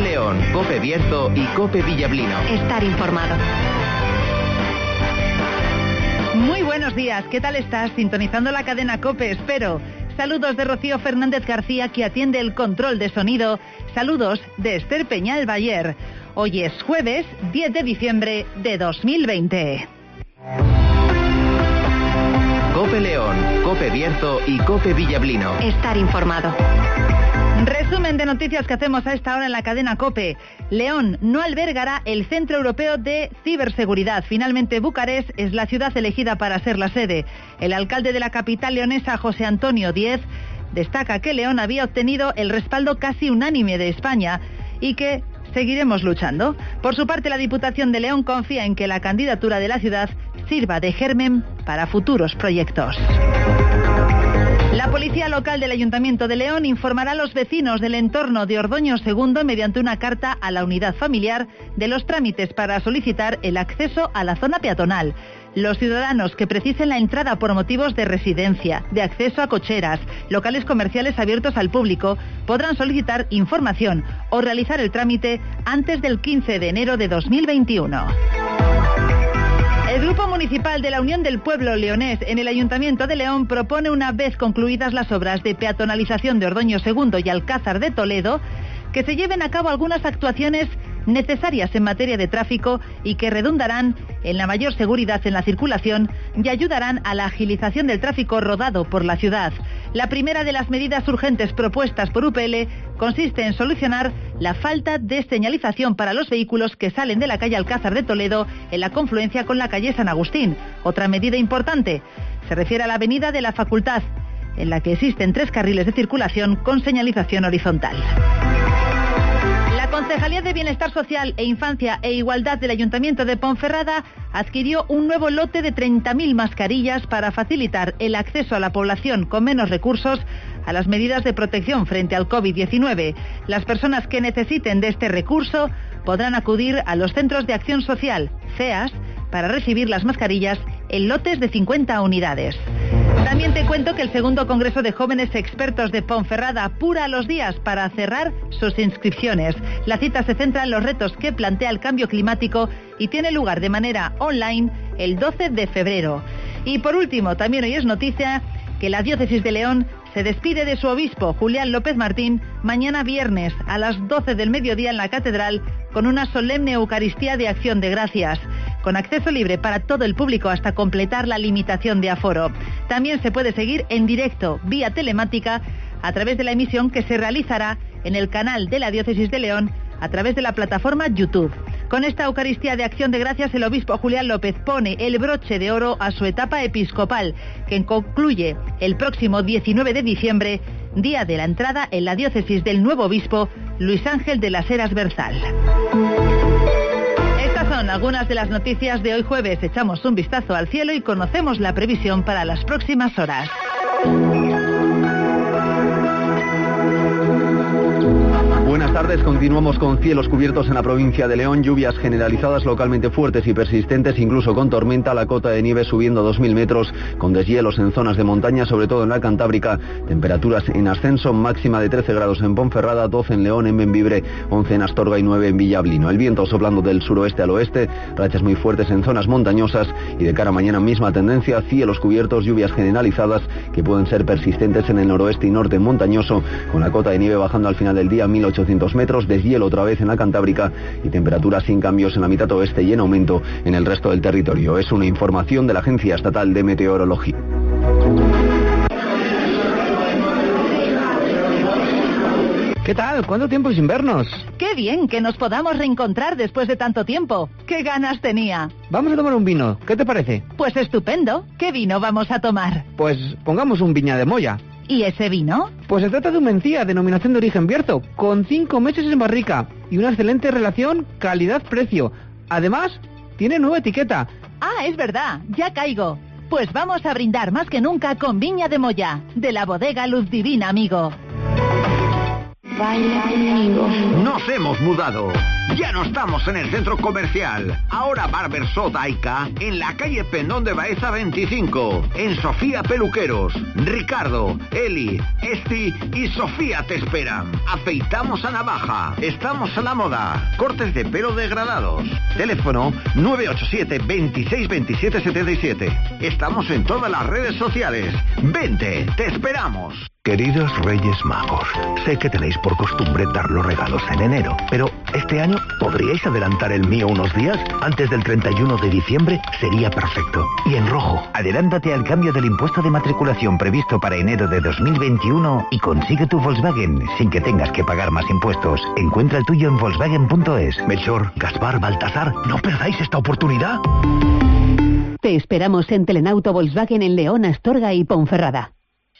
León, COPE Bierzo y COPE Villablino. Estar informado. Muy buenos días, ¿qué tal estás? Sintonizando la cadena COPE, espero. Saludos de Rocío Fernández García, que atiende el control de sonido. Saludos de Esther Peñal Bayer. Hoy es jueves 10 de diciembre de 2020. COPE León, COPE Bierzo y COPE Villablino. Estar informado. Resumen de noticias que hacemos a esta hora en la cadena COPE. León no albergará el Centro Europeo de Ciberseguridad. Finalmente, Bucarest es la ciudad elegida para ser la sede. El alcalde de la capital leonesa, José Antonio Díez, destaca que León había obtenido el respaldo casi unánime de España y que seguiremos luchando. Por su parte, la Diputación de León confía en que la candidatura de la ciudad sirva de germen para futuros proyectos. La policía local del Ayuntamiento de León informará a los vecinos del entorno de Ordoño II mediante una carta a la unidad familiar de los trámites para solicitar el acceso a la zona peatonal. Los ciudadanos que precisen la entrada por motivos de residencia, de acceso a cocheras, locales comerciales abiertos al público, podrán solicitar información o realizar el trámite antes del 15 de enero de 2021. El Grupo Municipal de la Unión del Pueblo Leonés en el Ayuntamiento de León propone, una vez concluidas las obras de peatonalización de Ordoño II y Alcázar de Toledo, que se lleven a cabo algunas actuaciones necesarias en materia de tráfico y que redundarán en la mayor seguridad en la circulación y ayudarán a la agilización del tráfico rodado por la ciudad. La primera de las medidas urgentes propuestas por UPL consiste en solucionar la falta de señalización para los vehículos que salen de la calle Alcázar de Toledo en la confluencia con la calle San Agustín. Otra medida importante se refiere a la avenida de la Facultad, en la que existen 3 carriles de circulación con señalización horizontal. La Concejalía de Bienestar Social e Infancia e Igualdad del Ayuntamiento de Ponferrada adquirió un nuevo lote de 30.000 mascarillas para facilitar el acceso a la población con menos recursos a las medidas de protección frente al COVID-19. Las personas que necesiten de este recurso podrán acudir a los Centros de Acción Social, CEAS, para recibir las mascarillas en lotes de 50 unidades. También te cuento que el segundo Congreso de Jóvenes Expertos de Ponferrada apura los días para cerrar sus inscripciones. La cita se centra en los retos que plantea el cambio climático y tiene lugar de manera online el 12 de febrero. Y por último, también hoy es noticia que la Diócesis de León se despide de su obispo, Julián López Martín, mañana viernes a las 12 del mediodía en la Catedral, con una solemne Eucaristía de Acción de Gracias, con acceso libre para todo el público hasta completar la limitación de aforo. También se puede seguir en directo, vía telemática, a través de la emisión que se realizará en el canal de la Diócesis de León a través de la plataforma YouTube. Con esta Eucaristía de Acción de Gracias, el obispo Julián López pone el broche de oro a su etapa episcopal, que concluye el próximo 19 de diciembre, día de la entrada en la diócesis del nuevo obispo Luis Ángel de las Heras Berzal. Estas son algunas de las noticias de hoy jueves. Echamos un vistazo al cielo y conocemos la previsión para las próximas horas. Buenas tardes, continuamos con cielos cubiertos en la provincia de León, lluvias generalizadas localmente fuertes y persistentes, incluso con tormenta, la cota de nieve subiendo 2.000 metros, con deshielos en zonas de montaña, sobre todo en la Cantábrica, temperaturas en ascenso, máxima de 13 grados en Ponferrada, 12 en León, en Bembibre, 11 en Astorga y 9 en Villablino. El viento soplando del suroeste al oeste, rachas muy fuertes en zonas montañosas y de cara a mañana misma tendencia, cielos cubiertos, lluvias generalizadas que pueden ser persistentes en el noroeste y norte montañoso, con la cota de nieve bajando al final del día 1.800 metros, deshielo otra vez en la Cantábrica y temperaturas sin cambios en la mitad oeste y en aumento en el resto del territorio. Es una información de la Agencia Estatal de Meteorología. ¿Qué tal? ¿Cuánto tiempo sin vernos? ¡Qué bien que nos podamos reencontrar después de tanto tiempo! ¡Qué ganas tenía! Vamos a tomar un vino, ¿qué te parece? Pues estupendo. ¿Qué vino vamos a tomar? Pues pongamos un Viña de Moya. ¿Y ese vino? Pues se trata de un Mencía, denominación de origen Bierzo, con 5 meses en barrica y una excelente relación calidad-precio. Además, tiene nueva etiqueta. Ah, es verdad, ya caigo. Pues vamos a brindar más que nunca con Viña de Moya, de la bodega Luz Divina, amigo. Baila conmigo. Nos hemos mudado. Ya no estamos en el centro comercial. Ahora Barbershop Daika en la calle Pendón de Baeza 25. En Sofía Peluqueros. Ricardo, Eli, Esti y Sofía te esperan. Afeitamos a navaja. Estamos a la moda. Cortes de pelo degradados. Teléfono 987 26 27 77. Estamos en todas las redes sociales. Vente, te esperamos. Queridos Reyes Magos, sé que tenéis por costumbre dar los regalos en enero, pero este año ¿podríais adelantar el mío unos días? Antes del 31 de diciembre sería perfecto. Y en rojo. Adelántate al cambio del impuesto de matriculación previsto para enero de 2021 y consigue tu Volkswagen sin que tengas que pagar más impuestos. Encuentra el tuyo en Volkswagen.es. Melchor, Gaspar, Baltasar, no perdáis esta oportunidad. Te esperamos en Telenauto Volkswagen en León, Astorga y Ponferrada.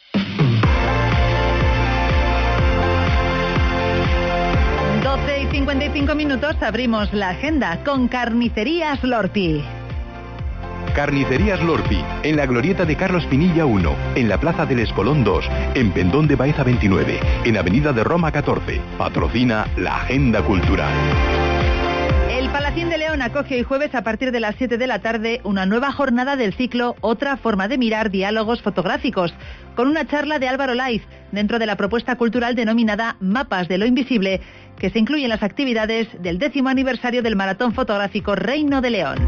Y 55 minutos, abrimos la agenda con Carnicerías Lorpi. Carnicerías Lorpi, en la glorieta de Carlos Pinilla 1, en la Plaza del Espolón 2, en Pendón de Baeza 29, en Avenida de Roma 14. Patrocina la Agenda Cultural. El Palacín de León acoge hoy jueves a partir de las 7 de la tarde una nueva jornada del ciclo Otra forma de mirar diálogos fotográficos, con una charla de Álvaro Laiz dentro de la propuesta cultural denominada Mapas de lo Invisible, que se incluye en las actividades del 10º aniversario del maratón fotográfico Reino de León.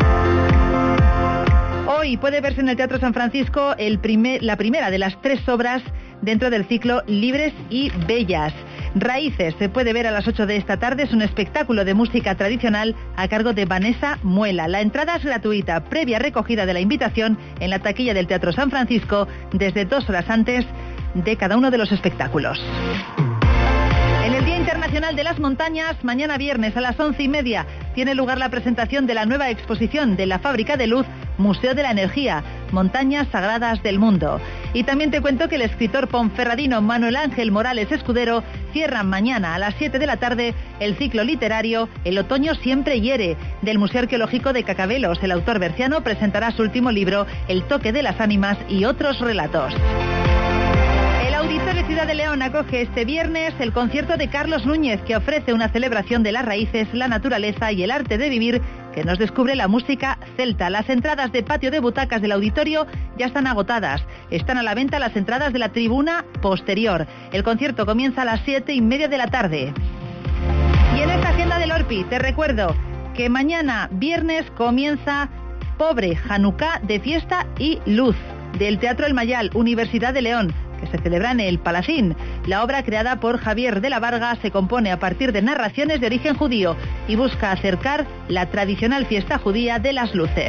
Hoy puede verse en el Teatro San Francisco la primera de las 3 obras dentro del ciclo Libres y Bellas. Raíces se puede ver a las 8 de esta tarde, es un espectáculo de música tradicional a cargo de Vanessa Muela. La entrada es gratuita, previa recogida de la invitación en la taquilla del Teatro San Francisco desde 2 horas antes de cada uno de los espectáculos. En el Día Internacional de las Montañas, mañana viernes a las 11:30, tiene lugar la presentación de la nueva exposición de la Fábrica de Luz, Museo de la Energía, Montañas Sagradas del Mundo. Y también te cuento que el escritor ponferradino Manuel Ángel Morales Escudero cierra mañana a las 7 de la tarde el ciclo literario El otoño siempre hiere, del Museo Arqueológico de Cacabelos. El autor berciano presentará su último libro, El toque de las ánimas y otros relatos. El Auditorio Ciudad de León acoge este viernes el concierto de Carlos Núñez, que ofrece una celebración de las raíces, la naturaleza y el arte de vivir, que nos descubre la música celta. Las entradas de patio de butacas del auditorio ya están agotadas. Están a la venta las entradas de la tribuna posterior. El concierto comienza a las 7:30 de la tarde. Y en esta agenda del Lorpi te recuerdo que mañana viernes comienza Pobre, Hanukká de fiesta y luz, del Teatro El Mayal, Universidad de León, que se celebra en el Palacín. La obra, creada por Javier de la Varga, se compone a partir de narraciones de origen judío y busca acercar la tradicional fiesta judía de las luces.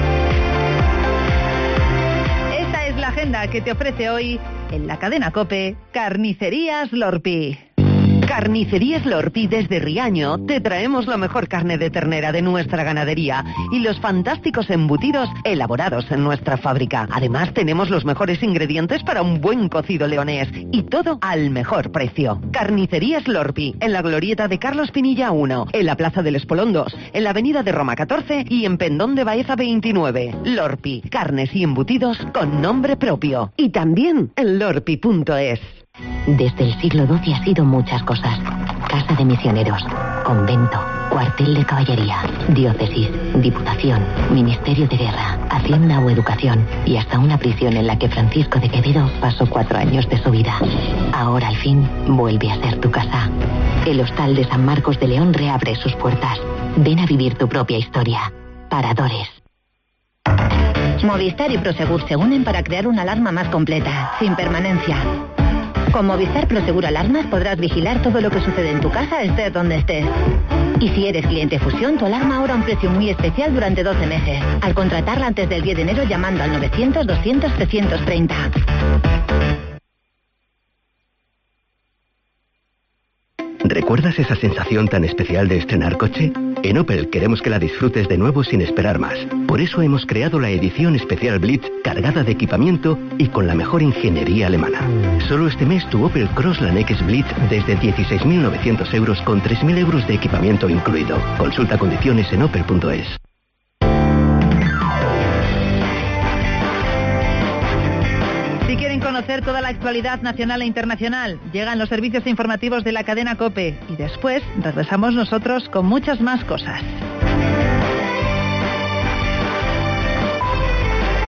Esta es la agenda que te ofrece hoy en la cadena COPE Carnicerías Lorpi. Carnicerías Lorpi desde Riaño te traemos la mejor carne de ternera de nuestra ganadería y los fantásticos embutidos elaborados en nuestra fábrica. Además tenemos los mejores ingredientes para un buen cocido leonés y todo al mejor precio. Carnicerías Lorpi, en la glorieta de Carlos Pinilla 1, en la Plaza del Espolón 2, en la Avenida de Roma 14 y en Pendón de Baeza 29. Lorpi, carnes y embutidos con nombre propio. Y también en lorpi.es. Desde el siglo XII ha sido muchas cosas. Casa de misioneros, convento, cuartel de caballería, diócesis, diputación, ministerio de guerra, hacienda o educación y hasta una prisión en la que Francisco de Quevedo pasó 4 años de su vida. Ahora al fin vuelve a ser tu casa. El Hostal de San Marcos de León reabre sus puertas. Ven a vivir tu propia historia. Paradores. Movistar y Prosegur se unen para crear una alarma más completa, sin permanencia. Con Movistar Prosegur Alarmas podrás vigilar todo lo que sucede en tu casa, estés donde estés. Y si eres cliente Fusión, tu alarma ahora a un precio muy especial durante 12 meses. Al contratarla antes del 10 de enero llamando al 900 200 330. ¿Recuerdas esa sensación tan especial de estrenar coche? En Opel queremos que la disfrutes de nuevo sin esperar más. Por eso hemos creado la edición especial Blitz, cargada de equipamiento y con la mejor ingeniería alemana. Solo este mes tu Opel Crossland X Blitz desde 16.900 euros con 3.000 euros de equipamiento incluido. Consulta condiciones en opel.es. Si quieren conocer toda la actualidad nacional e internacional, llegan los servicios informativos de la cadena COPE y después regresamos nosotros con muchas más cosas.